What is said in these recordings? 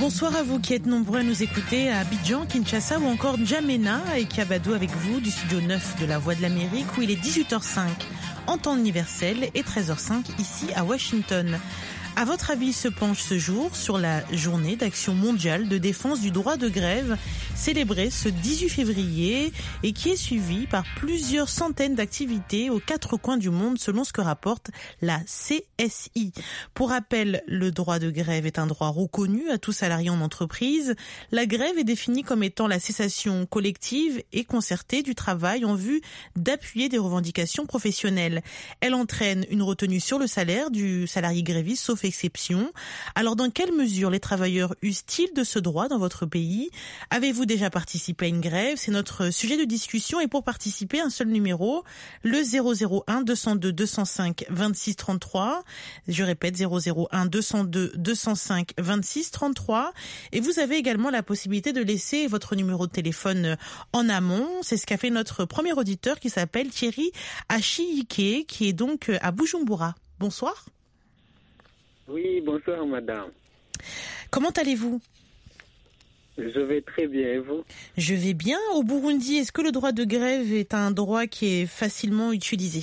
Bonsoir à vous qui êtes nombreux à nous écouter à Abidjan, Kinshasa ou encore N'Djamena et Kiabadou avec vous du studio 9 de la Voix de l'Amérique où il est 18h05 en temps universel et 13h05 ici à Washington. À votre avis, se penche ce jour sur la journée d'action mondiale de défense du droit de grève célébrée ce 18 février et qui est suivie par plusieurs centaines d'activités aux quatre coins du monde selon ce que rapporte la CSI. Pour rappel, le droit de grève est un droit reconnu à tout salarié en entreprise. La grève est définie comme étant la cessation collective et concertée du travail en vue d'appuyer des revendications professionnelles. Elle entraîne une retenue sur le salaire du salarié gréviste sauf exception. Alors, dans quelle mesure les travailleurs usent-ils de ce droit dans votre pays? Avez-vous déjà participé à une grève? C'est notre sujet de discussion et pour participer, un seul numéro, le 001 202 205 26 33. Je répète, 001 202 205 26 33. Et vous avez également la possibilité de laisser votre numéro de téléphone en amont. C'est ce qu'a fait notre premier auditeur qui s'appelle Thierry Achiyike, qui est donc à Bujumbura. Bonsoir. Oui, bonsoir madame. Comment allez-vous? Je vais très bien, et vous? Je vais bien. Au Burundi, est-ce que le droit de grève est un droit qui est facilement utilisé?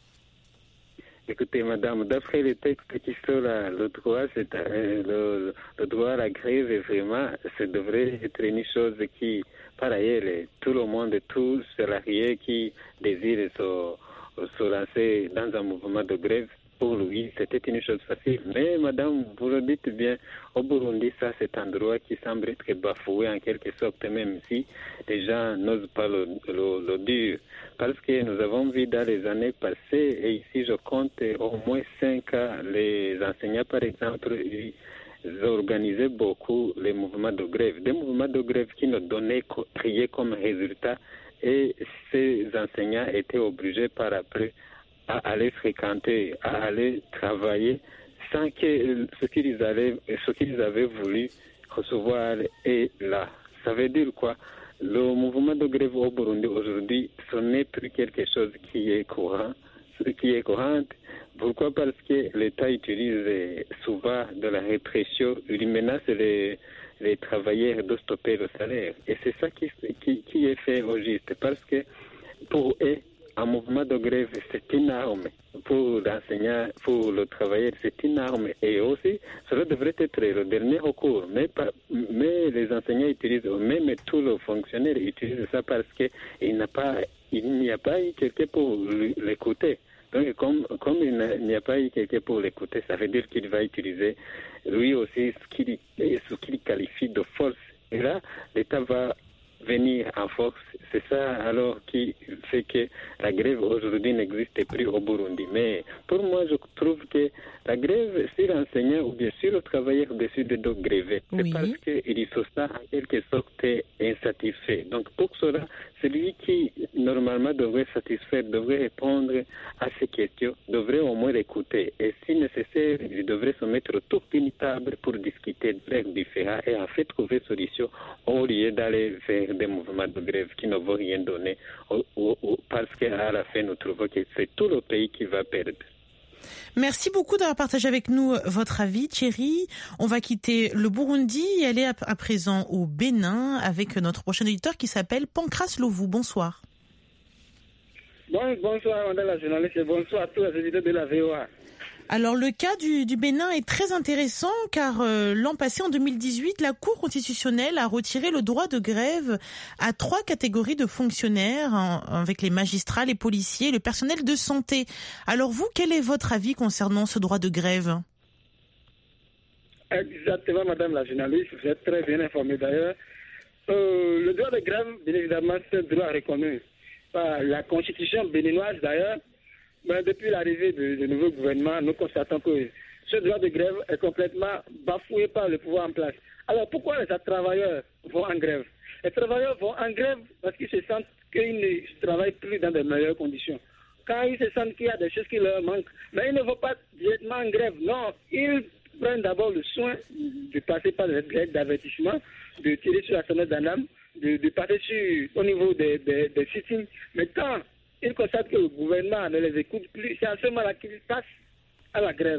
Écoutez madame, d'après les textes qui sont là, le droit, le droit à la grève, est vraiment, ça devrait être une chose qui, par ailleurs, tout le monde, tous salariés qui désirent se lancer dans un mouvement de grève, pour lui, c'était une chose facile. Mais, madame, vous le dites bien, au Burundi, ça, c'est un droit qui semble être bafoué en quelque sorte, même si les gens n'osent pas le dire. Parce que nous avons vu dans les années passées, et ici je compte au moins 5 cas, les enseignants, par exemple, ils organisaient beaucoup les mouvements de grève. Des mouvements de grève qui ne donnaient rien comme résultat, et ces enseignants étaient obligés par après à aller fréquenter, à aller travailler sans que ce qu'ils avaient voulu recevoir est là. Ça veut dire quoi? Le mouvement de grève au Burundi aujourd'hui, ce n'est plus quelque chose qui est courant. Pourquoi? Parce que l'État utilise souvent de la répression. Il menace les travailleurs de stopper le salaire. Et c'est ça qui est fait au juste. Parce que pour eux, un mouvement de grève, c'est une arme. Pour l'enseignant, pour le travailleur, c'est une arme. Et aussi, cela devrait être le dernier recours. Mais les enseignants utilisent, même tous les fonctionnaires utilisent ça parce qu'il n'y a pas eu quelqu'un pour l'écouter. Donc, comme il n'y a pas eu quelqu'un pour l'écouter, ça veut dire qu'il va utiliser lui aussi ce qu'il qualifie de force. Et là, l'État va venir en force. C'est ça alors qui fait que la grève aujourd'hui n'existe plus au Burundi. Mais pour moi, je trouve que la grève, si l'enseignant ou bien si le travailleur décide de gréver, c'est parce qu'il se sent en quelque sorte insatisfait. Donc pour cela, celui qui normalement devrait satisfaire, devrait répondre à ces questions, devrait au moins l'écouter. Et si nécessaire, il devrait se mettre autour d'une table pour discuter de leurs différends et en fait trouver solution au lieu d'aller vers des mouvements de grève qui ne vont rien donner parce qu'à la fin, nous trouvons que c'est tout le pays qui va perdre. Merci beaucoup d'avoir partagé avec nous votre avis, Thierry. On va quitter le Burundi et aller à présent au Bénin avec notre prochain auditeur qui s'appelle Pancras Lovou. Bonsoir. Bonsoir, madame la journaliste, et bonsoir à tous les auditeurs de la VOA. Alors, le cas du Bénin est très intéressant car l'an passé, en 2018, la Cour constitutionnelle a retiré le droit de grève à 3 catégories de fonctionnaires, avec les magistrats, les policiers, le personnel de santé. Alors vous, quel est votre avis concernant ce droit de grève? Exactement, madame la journaliste, vous êtes très bien informée d'ailleurs. Le droit de grève, bien évidemment, c'est un droit reconnu par la constitution béninoise d'ailleurs. Mais depuis l'arrivée du nouveau gouvernement, nous constatons que ce droit de grève est complètement bafoué par le pouvoir en place. Alors pourquoi les travailleurs vont en grève? Les travailleurs vont en grève parce qu'ils se sentent qu'ils ne travaillent plus dans de meilleures conditions. Quand ils se sentent qu'il y a des choses qui leur manquent, mais ils ne vont pas directement en grève. Non, ils prennent d'abord le soin de passer par les règles d'avertissement, de tirer sur la sonnette d'alarme, de passer au niveau des sit-ins. Mais quand ils constatent que le gouvernement ne les écoute plus, c'est à ce moment-là qu'ils passent à la grève.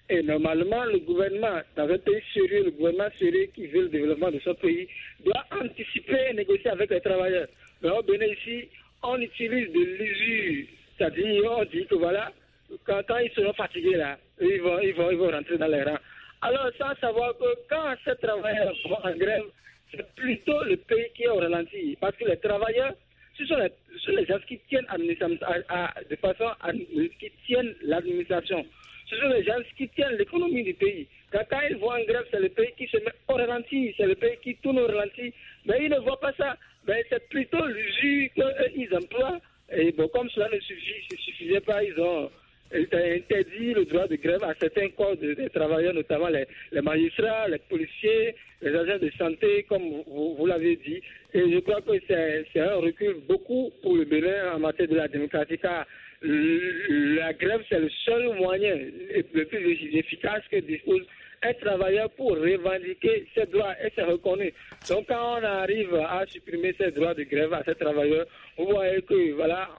Et normalement, le gouvernement, dans un pays sérieux, le gouvernement sérieux qui veut le développement de son pays, doit anticiper et négocier avec les travailleurs. Mais au Bénin ici, on utilise de l'usure. C'est-à-dire, on dit que voilà, quand ils seront fatigués là, ils vont rentrer dans les rangs. Alors, sans savoir que quand ces travailleurs vont en grève, c'est plutôt le pays qui est au ralenti. Parce que les travailleurs, ce sont les gens qui tiennent de façon qui tiennent l'administration. Ce sont les gens qui tiennent l'économie du pays. Quand ils vont en grève, c'est le pays qui se met au ralenti, c'est le pays qui tourne au ralenti. Mais ils ne voient pas ça. Mais c'est plutôt l'usure qu'ils emploient. Et bon, comme cela ne suffisait pas, ils ont interdit le droit de grève à certains corps de travailleurs, notamment les magistrats, les policiers, les agents de santé, comme vous l'avez dit. Et je crois que c'est un recul beaucoup pour le Bénin en matière de la démocratie, car la grève, c'est le seul moyen le plus efficace que dispose un travailleur pour revendiquer ses droits, et c'est reconnu. Donc quand on arrive à supprimer ces droits de grève à ces travailleurs, vous voyez que voilà,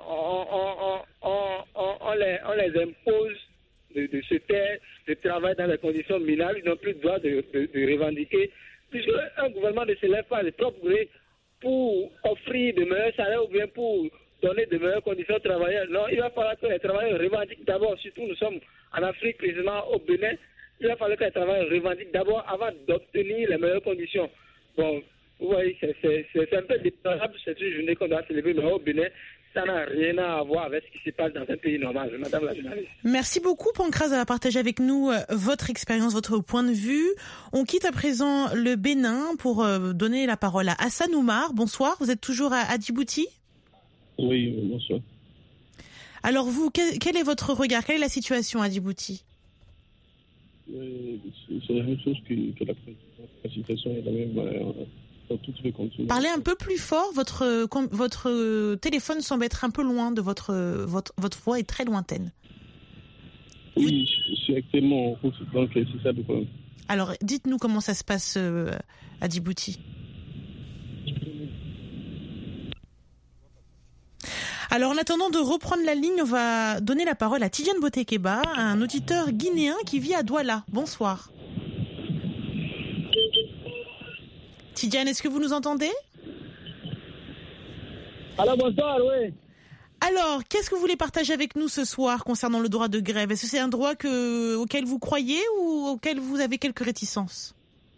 on les impose de se taire, de travailler dans des conditions minables. Ils n'ont plus le droit de revendiquer, puisque un gouvernement ne se lève pas de propre gré pour offrir de meilleurs salaires ou bien pour donner de meilleures conditions aux travailleurs. Non, il va falloir que les travailleurs revendiquent d'abord, surtout nous sommes en Afrique, précisément au Bénin, il va falloir que les travailleurs revendiquent d'abord avant d'obtenir les meilleures conditions. Bon, vous voyez, c'est un peu déplorable cette journée qu'on doit célébrer, mais au Bénin, ça n'a rien à voir avec ce qui se passe dans un pays normal, madame la journaliste. Merci beaucoup, Pancras, d'avoir partagé avec nous votre expérience, votre point de vue. On quitte à présent le Bénin pour donner la parole à Hassan Oumar. Bonsoir, vous êtes toujours à Djibouti ? Oui, bonsoir. Alors vous, quel est votre regard ? Quelle est la situation à Djibouti ? C'est la même chose que la situation est la même dans toutes les continents. Parlez un peu plus fort, votre téléphone semble être un peu loin de votre voix est très lointaine. Oui, je suis actuellement en route, donc c'est ça le problème. Alors, dites-nous comment ça se passe à Djibouti. Alors, en attendant de reprendre la ligne, on va donner la parole à Tidiane Botekeba, un auditeur guinéen qui vit à Douala. Bonsoir. Tidiane, est-ce que vous nous entendez ? Alors, bonsoir, oui. Alors, qu'est-ce que vous voulez partager avec nous ce soir concernant le droit de grève ? Est-ce que c'est un droit auquel vous croyez ou auquel vous avez quelques réticences ?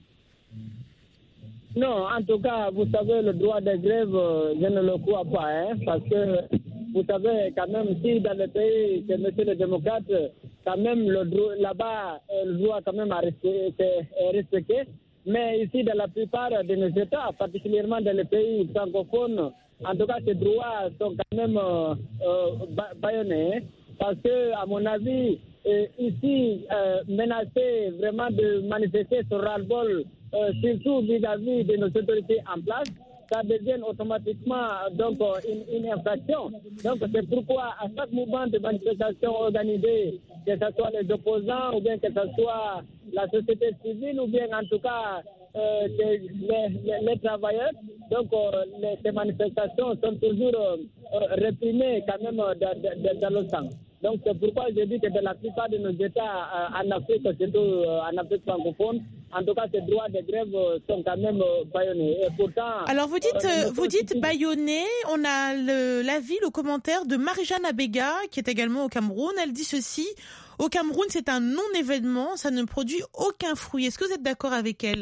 Non, en tout cas, vous savez, le droit de grève, je ne le crois pas, parce que, vous savez, quand même, si dans le pays, c'est monsieur le démocrate, quand même, là-bas, le droit quand même est respecté. Mais ici, dans la plupart de nos États, particulièrement dans les pays francophones, en tout cas, ces droits sont quand même bâillonnés. Parce que, à mon avis, ici, menacer vraiment de manifester son ras-le-bol, surtout vis-à-vis de nos autorités en place, ça devient automatiquement donc une infraction. Donc c'est pourquoi à chaque mouvement de manifestation organisé, que ce soit les opposants ou bien que ce soit la société civile ou bien en tout cas les travailleurs, donc ces manifestations sont toujours réprimées quand même dans le sang. Donc c'est pourquoi je dis que dans la plupart de nos États en Afrique, surtout en Afrique francophone, en tout cas ces droits de grève sont quand même bâillonnés. Et pourtant, alors vous dites bâillonnés, on a l'avis, le commentaire de Marie-Jeanne Abega, qui est également au Cameroun. Elle dit ceci: au Cameroun, c'est un non-événement, ça ne produit aucun fruit. Est-ce que vous êtes d'accord avec elle ?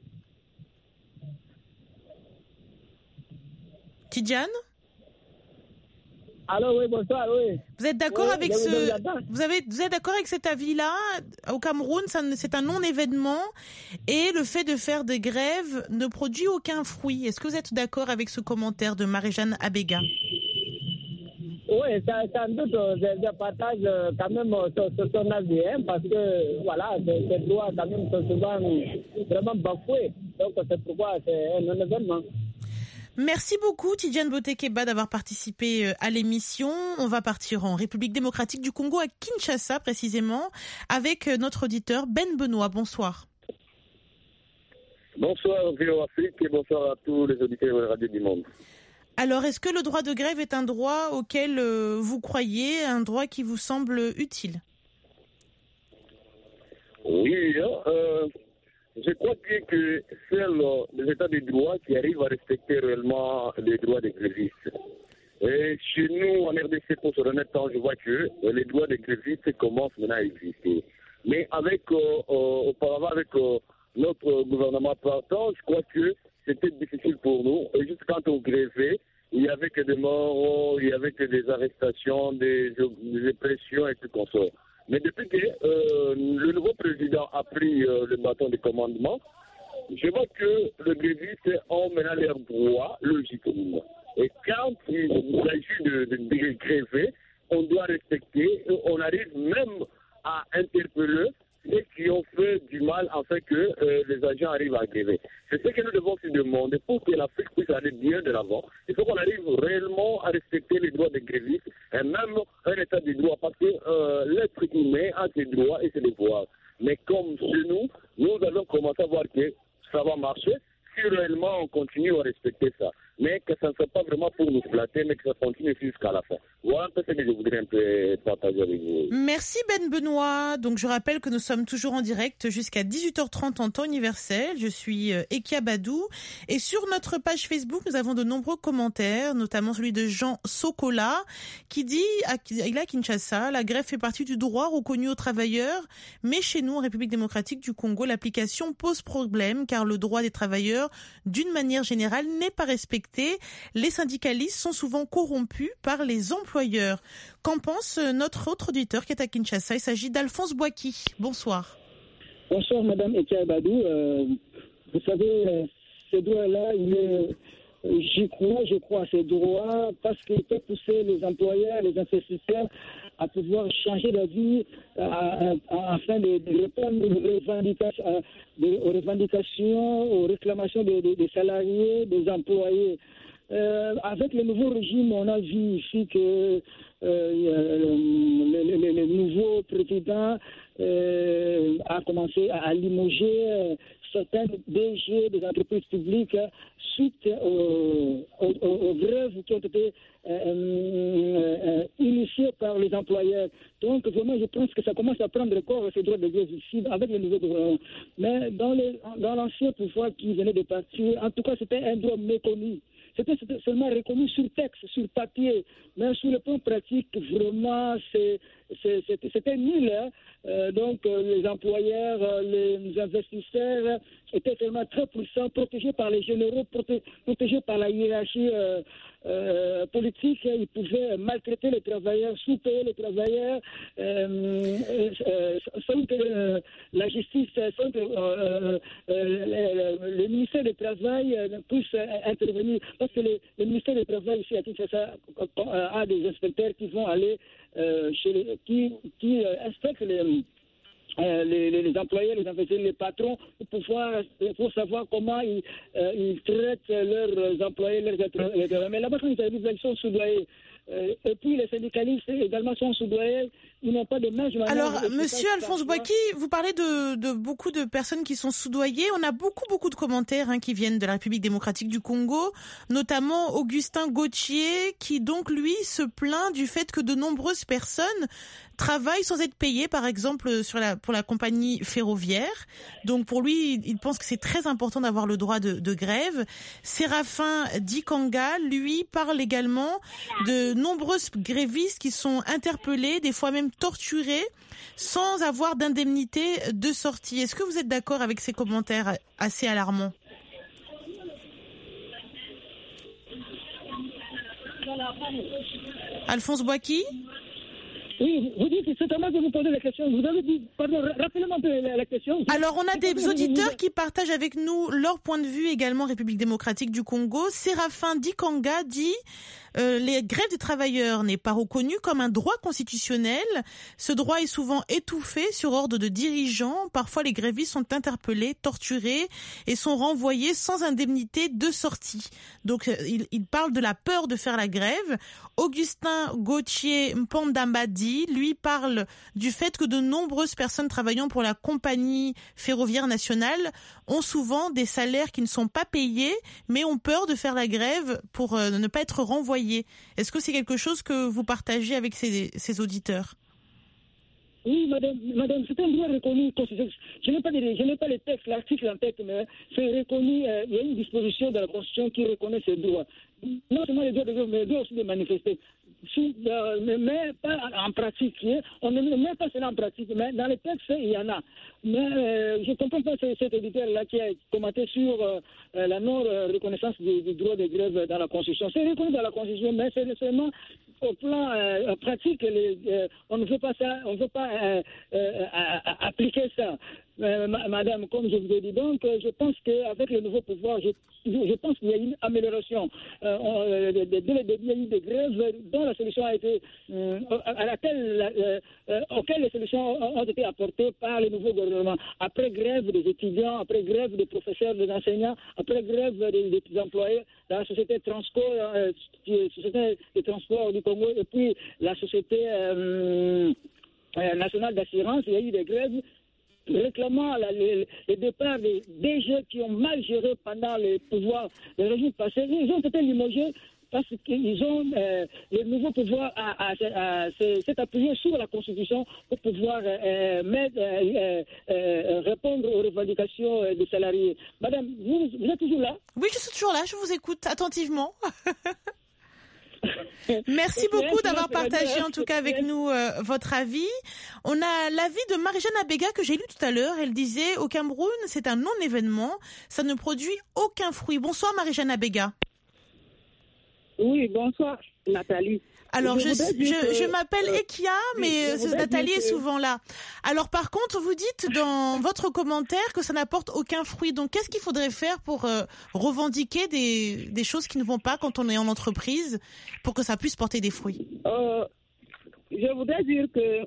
Tidiane ? Alors oui, bonsoir, oui. Vous êtes d'accord avec vous êtes d'accord avec cet avis-là ? Au Cameroun, c'est un non-événement et le fait de faire des grèves ne produit aucun fruit. Est-ce que vous êtes d'accord avec ce commentaire de Marie-Jeanne Abega ? Oui, sans doute, je partage quand même son avis, parce que voilà, ces droits quand même sont souvent vraiment bafoués. Donc c'est pourquoi c'est un non-événement. Merci beaucoup Tidiane Botekeba d'avoir participé à l'émission. On va partir en République démocratique du Congo, à Kinshasa précisément, avec notre auditeur Ben Benoît. Bonsoir. Bonsoir Vélo Afrique et bonsoir à tous les auditeurs de la radio du monde. Alors, est-ce que le droit de grève est un droit auquel vous croyez, un droit qui vous semble utile ? Oui, je crois bien que seuls les États de droit qui arrivent à respecter réellement les droits des grévistes. Et chez nous, en RDC, pour se remettre temps, je vois que les droits des grévistes commencent maintenant à exister. Mais auparavant, avec notre gouvernement partant, je crois que c'était difficile pour nous. Et juste quand on grévait, il n'y avait que des morts, il n'y avait que des arrestations, des répressions et tout comme ça. Mais depuis que le nouveau président a pris le bâton de commandement, je vois que les grévistes ont maintenant leurs droits logiquement. Et quand il s'agit de gréver, on doit respecter, on arrive même à interpeller ceux qui ont fait du mal afin que les agents arrivent à gréver. C'est ce que nous devons se demander pour que l'Afrique puisse aller bien de l'avant. Il faut qu'on arrive réellement à respecter les droits des grévistes et même un état de droit parce que l'être humain a ses droits et ses devoirs. Mais comme chez nous, nous allons commencer à voir que ça va marcher si réellement on continue à respecter ça. Mais que ça ne soit pas vraiment pour nous flatter, mais que ça continue jusqu'à la fin. Voilà un peu ce que je voudrais un peu partager avec vous. Merci Ben Benoît. Donc je rappelle que nous sommes toujours en direct jusqu'à 18h30 en temps universel. Je suis Ekia Badou. Et sur notre page Facebook, nous avons de nombreux commentaires, notamment celui de Jean Sokola, qui dit à Kinshasa, la grève fait partie du droit reconnu aux travailleurs, mais chez nous, en République démocratique du Congo, l'application pose problème car le droit des travailleurs, d'une manière générale, n'est pas respecté. Les syndicalistes sont souvent corrompus par les employeurs. Qu'en pense notre autre auditeur qui est à Kinshasa? Il s'agit d'Alphonse Boaki. Bonsoir. Bonsoir Madame Ekia Badou. Vous savez, ce droit-là, je crois à ces droits parce qu'il peut pousser les employeurs, les investisseurs à pouvoir changer de vie afin de répondre aux revendications, aux réclamations des salariés, des employés. Avec le nouveau régime, on a vu ici que le nouveau président a commencé à limoger certains DG des entreprises publiques suite aux grèves qui ont été initiées par les employeurs. Donc vraiment, je pense que ça commence à prendre corps ces droits de grève ici avec le nouveau gouvernement. Mais dans l'ancien pouvoir qui venait de partir, en tout cas, c'était un droit méconnu. C'était seulement reconnu sur texte, sur papier, mais sur le plan pratique, vraiment, c'était nul. Hein? Donc, les employeurs, les investisseurs étaient tellement très puissants, protégés par les généraux, protégés par la hiérarchie politique. Ils pouvaient maltraiter les travailleurs, sous-payer les travailleurs, sans que la justice, sans que le ministère du Travail puisse intervenir. Parce que le ministère du Travail ici à Kinshasa a des inspecteurs qui vont aller qui inspectent les employés, les investisseurs, les patrons pour savoir comment ils traitent leurs employés, leurs travailleurs. Mais là-bas, quand ils arrivent, ils sont soudoyés. Et puis les syndicalistes également sont soudoyés. Ils n'ont pas de main. Alors, monsieur Alphonse Boaki, vous parlez de beaucoup de personnes qui sont soudoyées. On a beaucoup de commentaires qui viennent de la République démocratique du Congo, notamment Augustin Gauthier, qui donc, lui, se plaint du fait que de nombreuses personnes travaillent sans être payées, par exemple pour la compagnie ferroviaire. Donc pour lui, il pense que c'est très important d'avoir le droit de grève. Séraphin Dikanga, lui, parle également de nombreuses grévistes qui sont interpellés, des fois même torturés, sans avoir d'indemnité de sortie. Est-ce que vous êtes d'accord avec ces commentaires assez alarmants? Alphonse Boaki? Oui, vous dites, c'est à moi que vous posez la question. Vous avez dit, pardon, rappelez-moi un peu la question. Alors, on a des auditeurs qui partagent avec nous leur point de vue également République démocratique du Congo. Séraphin Dikanga dit les grèves des travailleurs n'est pas reconnu comme un droit constitutionnel. Ce droit est souvent étouffé sur ordre de dirigeants. Parfois, les grévistes sont interpellés, torturés et sont renvoyés sans indemnité de sortie. Donc, il parle de la peur de faire la grève. Augustin Gauthier Mpondambadi, lui, parle du fait que de nombreuses personnes travaillant pour la compagnie ferroviaire nationale ont souvent des salaires qui ne sont pas payés, mais ont peur de faire la grève pour ne pas être renvoyés. Est-ce que c'est quelque chose que vous partagez avec ces auditeurs? Oui, madame, c'est un droit reconnu. Je n'ai pas les textes, l'article en tête, mais c'est reconnu. Il y a une disposition de la Constitution qui reconnaît ce droit. Non seulement les droits de grève, mais les droits aussi de manifester. Mais pas en pratique. On ne met pas cela en pratique, mais dans les textes, il y en a. Mais je ne comprends pas cet éditeur-là qui a commenté sur la non-reconnaissance du droit de grève dans la Constitution. C'est reconnu dans la Constitution, mais c'est seulement au plan pratique. On ne veut pas ça, on ne veut pas appliquer ça. Madame, comme je vous ai dit, donc je pense qu'avec le nouveau pouvoir, je pense qu'il y a une amélioration. Dès le début, il y a eu des grèves dont la solution a été auxquelles les solutions ont été apportées par le nouveau gouvernement. Après grève des étudiants, après grève des professeurs, des enseignants, après grève des employés dans la société Transco, société de transport du Congo, et puis la société nationale d'assurance, il y a eu des grèves réclamant le départ des DG qui ont mal géré pendant les pouvoirs des régimes passés. Ils ont été limogés parce qu'ils ont le nouveau pouvoir s'est appuyé sur la Constitution pour pouvoir répondre aux revendications des salariés. Madame, vous êtes toujours là? Oui, je suis toujours là, je vous écoute attentivement. Merci beaucoup d'avoir partagé en tout cas avec nous votre avis. On a l'avis de Marie-Jeanne Abega que j'ai lu tout à l'heure. Elle disait au Cameroun, c'est un non-événement, ça ne produit aucun fruit. Bonsoir Marie-Jeanne Abega. Oui, bonsoir Nathalie. Alors, je m'appelle Ekia, mais Nathalie est souvent là. Alors, par contre, vous dites dans votre commentaire que ça n'apporte aucun fruit. Donc, qu'est-ce qu'il faudrait faire pour revendiquer des choses qui ne vont pas quand on est en entreprise pour que ça puisse porter des fruits? Je voudrais dire que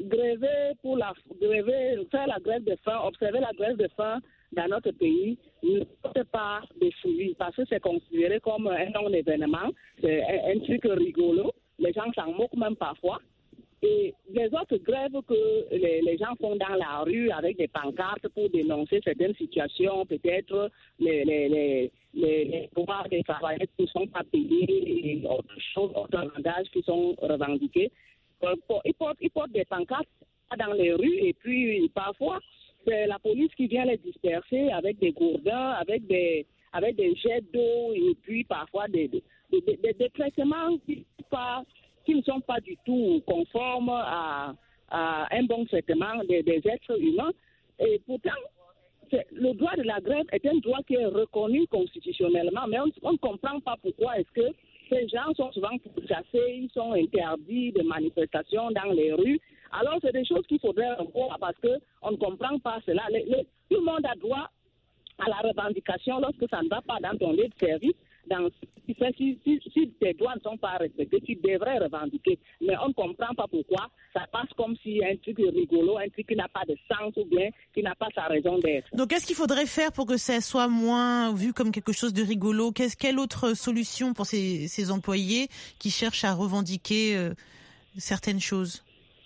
faire la grève de faim, observer la grève de faim dans notre pays ne porte pas de fruits parce que c'est considéré comme un non-événement, c'est un truc rigolo. Les gens s'en moquent même parfois. Et les autres grèves que les gens font dans la rue avec des pancartes pour dénoncer certaines situations, peut-être les droits des travailleurs qui ne sont pas payés et autres choses, autres langages qui sont revendiqués. Ils portent des pancartes dans les rues et puis parfois c'est la police qui vient les disperser avec des gourdins, avec des jets d'eau et puis parfois des traitements qui ne sont pas du tout conformes à un bon traitement des êtres humains. Et pourtant, le droit de la grève est un droit qui est reconnu constitutionnellement, mais on ne comprend pas pourquoi est-ce que ces gens sont souvent pourchassés, ils sont interdits de manifestations dans les rues. Alors, c'est des choses qu'il faudrait revoir parce qu'on ne comprend pas cela. Tout le monde a droit à la revendication lorsque ça ne va pas dans ton lieu de service. Si tes droits ne sont pas respectés, tu devrais revendiquer. Mais on ne comprend pas pourquoi ça passe comme si un truc rigolo, un truc qui n'a pas de sens ou bien qui n'a pas sa raison d'être. Donc, qu'est-ce qu'il faudrait faire pour que ça soit moins vu comme quelque chose de rigolo? Quelle autre solution pour ces employés qui cherchent à revendiquer certaines choses?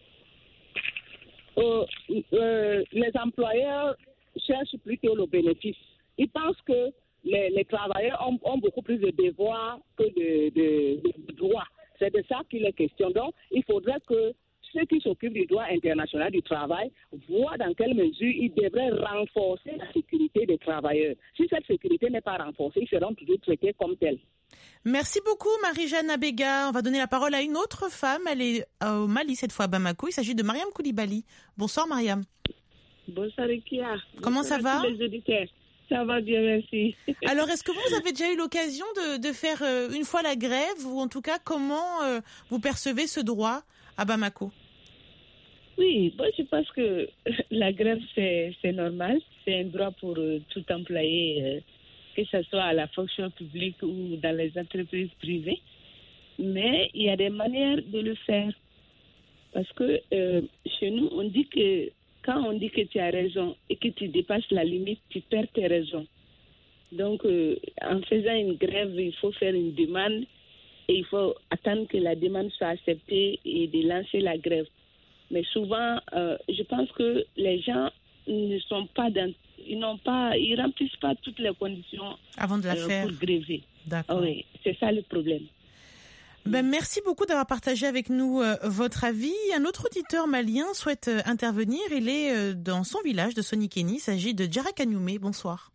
Les employeurs cherchent plutôt le bénéfice. Ils pensent que les travailleurs ont beaucoup plus de devoirs que de droits. C'est de ça qu'il est question. Donc, il faudrait que ceux qui s'occupent du droit international du travail voient dans quelle mesure ils devraient renforcer la sécurité des travailleurs. Si cette sécurité n'est pas renforcée, ils seront toujours traités comme tels. Merci beaucoup Marie-Jeanne Abega. On va donner la parole à une autre femme. Elle est au Mali, cette fois à Bamako. Il s'agit de Mariam Koulibaly. Bonsoir Mariam. Bonsoir Ekia. Comment ça va? Tous les auditeurs. Ça va bien, merci. Alors, est-ce que vous avez déjà eu l'occasion de faire une fois la grève ou en tout cas, comment vous percevez ce droit à Bamako? Oui, moi je pense que la grève c'est normal. C'est un droit pour tout employé, que ce soit à la fonction publique ou dans les entreprises privées. Mais il y a des manières de le faire. Parce que chez nous, on dit que quand on dit que tu as raison et que tu dépasses la limite, tu perds tes raisons. Donc, en faisant une grève, il faut faire une demande et il faut attendre que la demande soit acceptée et de lancer la grève. Mais souvent, je pense que les gens ne sont pas ils remplissent pas toutes les conditions avant de la faire pour gréver. D'accord. Oui, c'est ça le problème. Merci beaucoup d'avoir partagé avec nous votre avis. Un autre auditeur malien souhaite intervenir. Il est dans son village de Sonikeni. Il s'agit de Djara Kanyume. Bonsoir.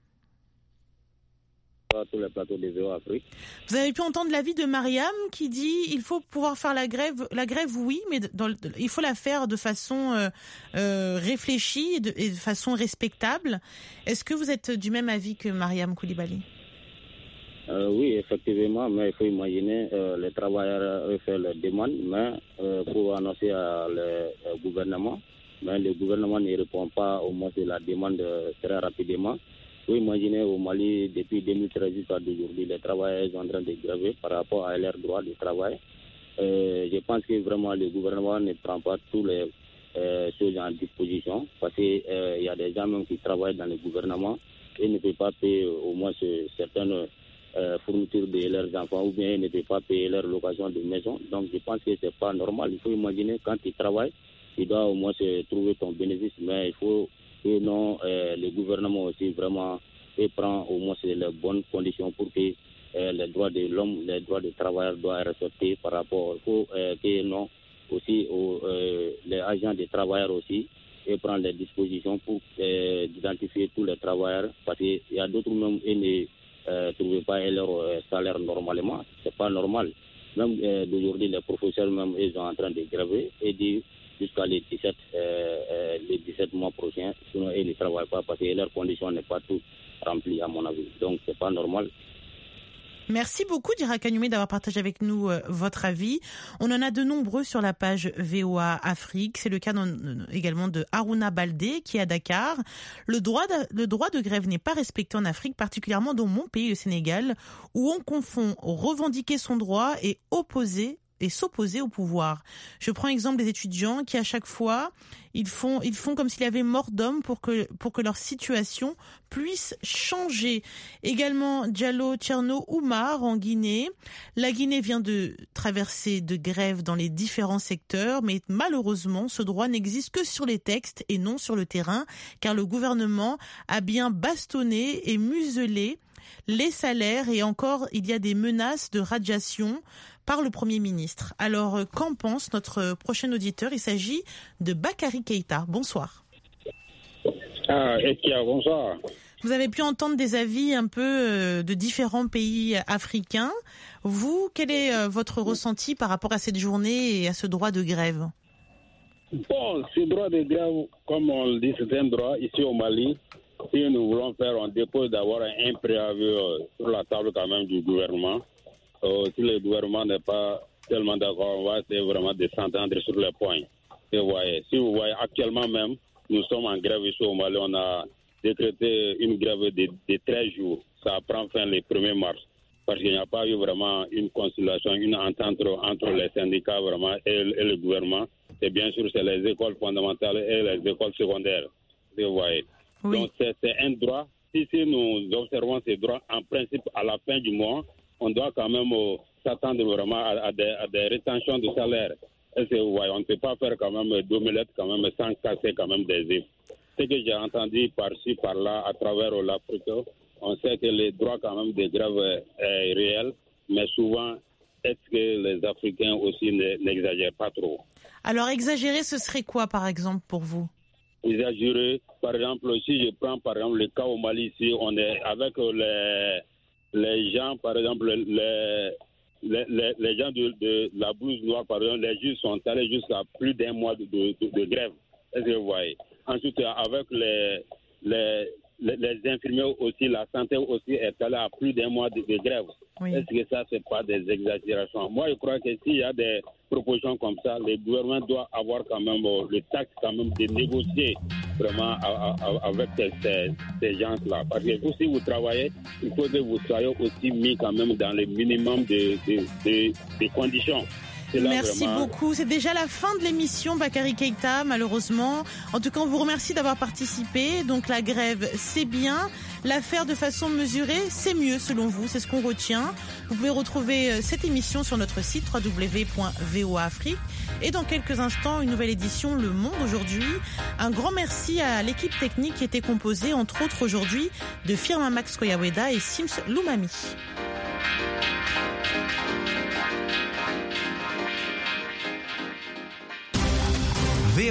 Tous les plateaux des VO Afrique. Vous avez pu entendre l'avis de Mariam qui dit il faut pouvoir faire la grève. La grève, oui, mais il faut la faire de façon réfléchie et de façon respectable. Est-ce que vous êtes du même avis que Mariam Koulibaly? Oui, effectivement, mais il faut imaginer les travailleurs font leurs demandes, mais pour annoncer à le gouvernement, mais le gouvernement ne répond pas au moins de la demande très rapidement. Vous imaginez au Mali, depuis 2013 jusqu'à aujourd'hui, les travailleurs sont en train de gréver par rapport à leur droit de travail. Je pense que vraiment le gouvernement ne prend pas toutes les choses en disposition parce qu'il y a des gens même qui travaillent dans le gouvernement et ne peuvent pas payer au moins certaines fournitures de leurs enfants ou bien ne peuvent pas payer leur location de maison. Donc je pense que c'est pas normal. Il faut imaginer quand tu travailles, tu dois au moins trouver ton bénéfice, mais il faut que non, le gouvernement aussi vraiment prend au moins les bonnes conditions pour que les droits de l'homme, les droits des travailleurs doivent être respectés par rapport. Il faut que non aussi les agents des travailleurs aussi et prendre les dispositions pour identifier tous les travailleurs parce qu'il y a d'autres même qui ne trouvent pas leur salaire normalement. C'est pas normal. Même d'aujourd'hui, les professeurs même ils sont en train de gréver et dire jusqu'à les 17 mois prochains, sinon ils ne travaillent pas parce que leurs conditions n'est pas toutes remplies à mon avis. Donc c'est pas normal. Merci beaucoup Djara Kanyume d'avoir partagé avec nous votre avis. On en a de nombreux sur la page VOA Afrique. C'est le cas également de Haruna Baldé qui est à Dakar. Le droit de grève n'est pas respecté en Afrique, particulièrement dans mon pays, le Sénégal, où on confond revendiquer son droit et s'opposer au pouvoir. Je prends l'exemple des étudiants qui à chaque fois ils font comme s'il y avait mort d'homme pour que leur situation puisse changer. Également Diallo Tcherno Oumar en Guinée. La Guinée vient de traverser de grèves dans les différents secteurs, mais malheureusement ce droit n'existe que sur les textes et non sur le terrain, car le gouvernement a bien bastonné et muselé les salaires et encore il y a des menaces de radiation par le Premier ministre. Alors, qu'en pense notre prochain auditeur? Il s'agit de Bakary Keïta. Bonsoir. Bonsoir. Vous avez pu entendre des avis un peu de différents pays africains. Vous, quel est votre ressenti par rapport à cette journée et à ce droit de grève? Bon, ce droit de grève, comme on le dit, c'est un droit ici au Mali. Si nous voulons faire, on dépose d'avoir un préavis sur la table quand même du gouvernement. Si le gouvernement n'est pas tellement d'accord, on va essayer vraiment de s'entendre sur les points. Et si vous voyez, actuellement même, nous sommes en grève ici au Mali. On a décrété une grève de 13 jours. Ça prend fin le 1er mars. Parce qu'il n'y a pas eu vraiment une conciliation, une entente entre les syndicats vraiment et le gouvernement. Et bien sûr, c'est les écoles fondamentales et les écoles secondaires. Vous voyez. Oui. Donc, c'est un droit. Si nous observons ces droits, en principe, à la fin du mois, on doit quand même s'attendre vraiment à des rétentions de salaire. On ne peut pas faire quand même d'omelette quand même sans casser quand même des œufs. Ce que j'ai entendu par-ci, par-là, à travers l'Afrique, on sait que le droit quand même de grève est réel, mais souvent, est-ce que les Africains aussi n'exagèrent pas trop? Alors, exagérer, ce serait quoi, par exemple, pour vous? Exagérer, par exemple, si je prends par exemple le cas au Mali, ici, on est avec les gens, par exemple, les gens de la blouse noire, par exemple, les juges sont allés jusqu'à plus d'un mois de grève. Est-ce que vous voyez? Ensuite, avec les infirmiers aussi, la santé aussi est allée à plus d'un mois de grève. Oui. Est-ce que ça, c'est pas des exagérations? Moi, je crois que s'il y a des propositions comme ça, le gouvernement doit avoir quand même le tact quand même de négocier vraiment avec ces gens-là. Parce que vous, si vous travaillez, il faut que vous soyez aussi mis quand même dans le minimum de conditions. Merci beaucoup. C'est déjà la fin de l'émission, Bakary Keïta, malheureusement. En tout cas, on vous remercie d'avoir participé. Donc la grève, c'est bien. La faire de façon mesurée, c'est mieux selon vous. C'est ce qu'on retient. Vous pouvez retrouver cette émission sur notre site www.voafrique. Et dans quelques instants, une nouvelle édition Le Monde aujourd'hui. Un grand merci à l'équipe technique qui était composée, entre autres aujourd'hui, de Firmin Max Koyaweda et Sims Loumami.